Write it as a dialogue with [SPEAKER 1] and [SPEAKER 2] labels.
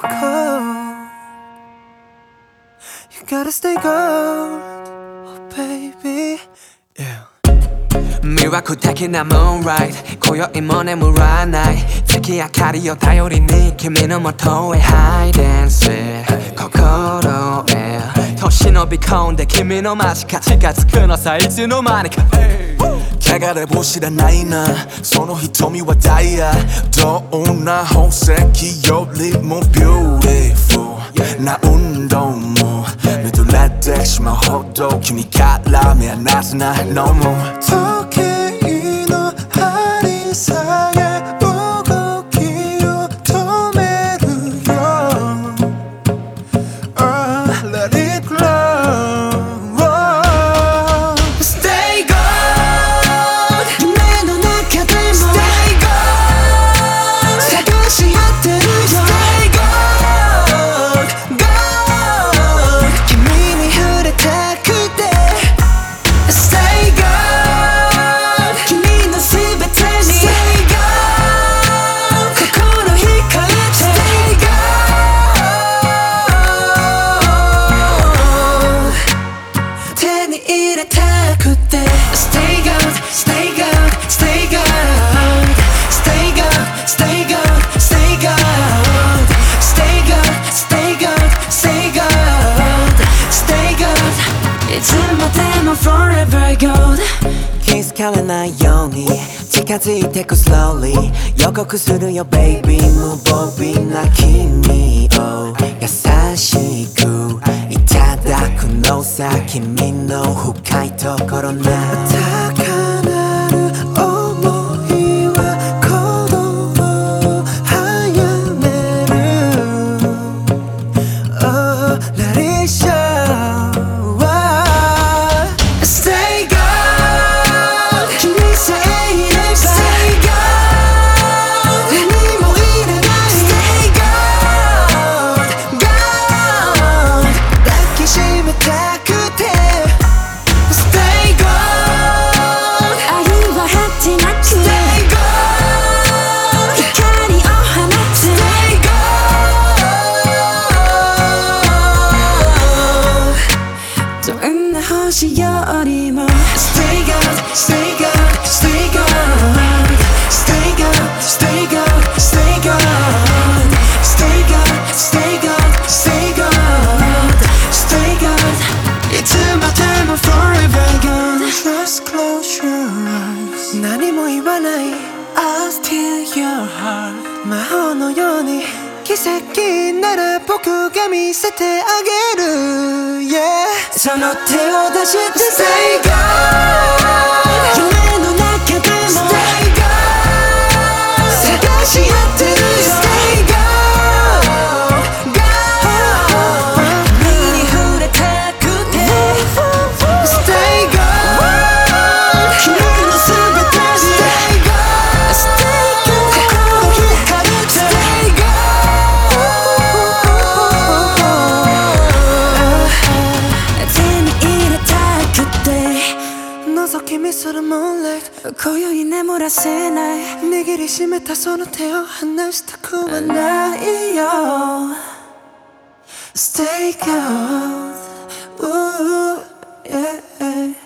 [SPEAKER 1] cold. You gotta stay gold, oh baby. Yeah.
[SPEAKER 2] 魅惑的な moonlight 今宵も眠らない月明かりを頼りに君の元へ hide and seek 心へ年のび込んで君の間近近づくのさいつの間にか
[SPEAKER 3] 汚れも知らないなその瞳はダイヤどんな宝石よりも beautiful な運動も見とれてしまうほど君から目離せない No more
[SPEAKER 1] 時計の針下げ動きを止めるよ Let it glow Stay gold 夢の中でも Stay gold 探し合ってるよ Stay gold Gold 君に触れたくて Stay gold 君のすべてに Stay gold 心惹かれて Stay gold 手に入れたくて Stay gold, stay gold, stay gold Stay gold, stay gold, stay gold Stay gold, stay gold, stay gold Stay gold いつまでも forever gold
[SPEAKER 2] 気づかれないように近づいてく slowly 予告するよ baby 無防備な君を優しくいただくのさ君の深いところな
[SPEAKER 1] 高鳴る想いは鼓動を早める Oh, let it show Stay gold 君さえいれば Stay gold 何もいらない Stay gold Gold 抱きしめたくて Stay gold 愛は果てなく Stay gold 光を放つ Stay gold どんな星よりも Stay gold, stay gold, stay gold Stay gold, stay gold, stay gold Stay gold, stay gold, stay gold Stay gold いつまでも forever gold Just close your eyes 何も言わない I'll steal your heart 魔法のように奇跡なら僕が見せてあげる Yeah その手を出して Stay gold 夢の中でも Stay gold 探し合ってるよ Stay gold Gold 君に触れたくて Stay gold 君のすべてに Stay gold Stay gold 心惹かれて Stay gold 手に入れたくて覗き見する moonlight 今宵眠らせない握りしめたその手を離したくはないよ Stay gold Ooh, yeah